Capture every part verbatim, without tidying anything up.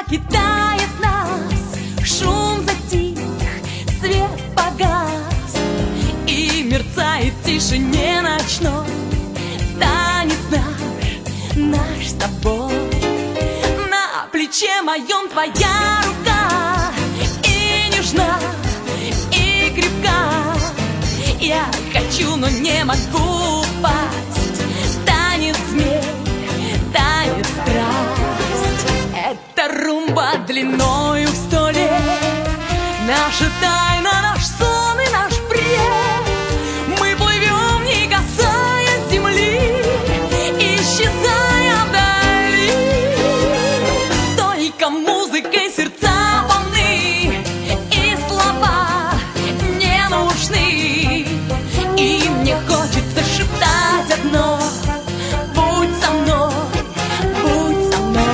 покидает нас, шум затих, свет погас, и мерцает в тишине ночной танец наш, наш с тобой. На плече моем твоя рука, и нежна, и крепка. Я хочу, но не могу упасть. Танец змей, танец страсть. Это румба длиною в сто лет, наша тайна, наш сон и наш бред. Мы плывем, не касаясь земли, исчезая вдали. Только музыкой сердца полны, и слова не нужны. И мне хочется шептать одно: будь со мной, будь со мной.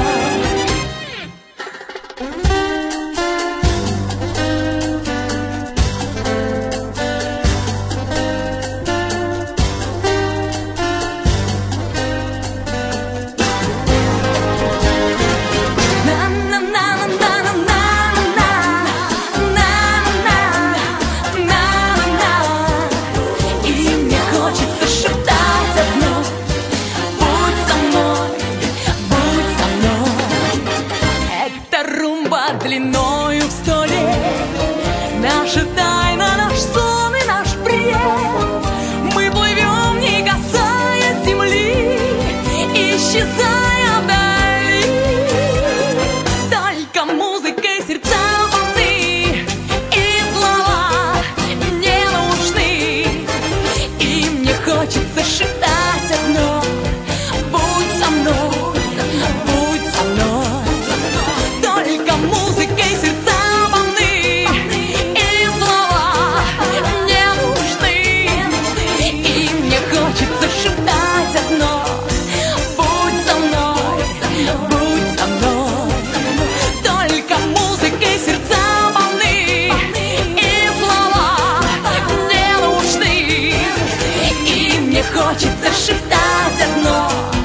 Длиною в сто лет, наша тайна, наш сон и наш бред. Мы плывем, не касаясь земли, исчезая вдали. Только музыкой сердца полны, и слова не нужны. И мне хочется шептать одно: будь со мной, будь со мной. Музыкой сердца полны, и слова не нужны. И мне хочется шептать одно: будь со мной, будь со мной. Только музыкой сердца полны, и слова не нужны. И мне хочется шептать одно: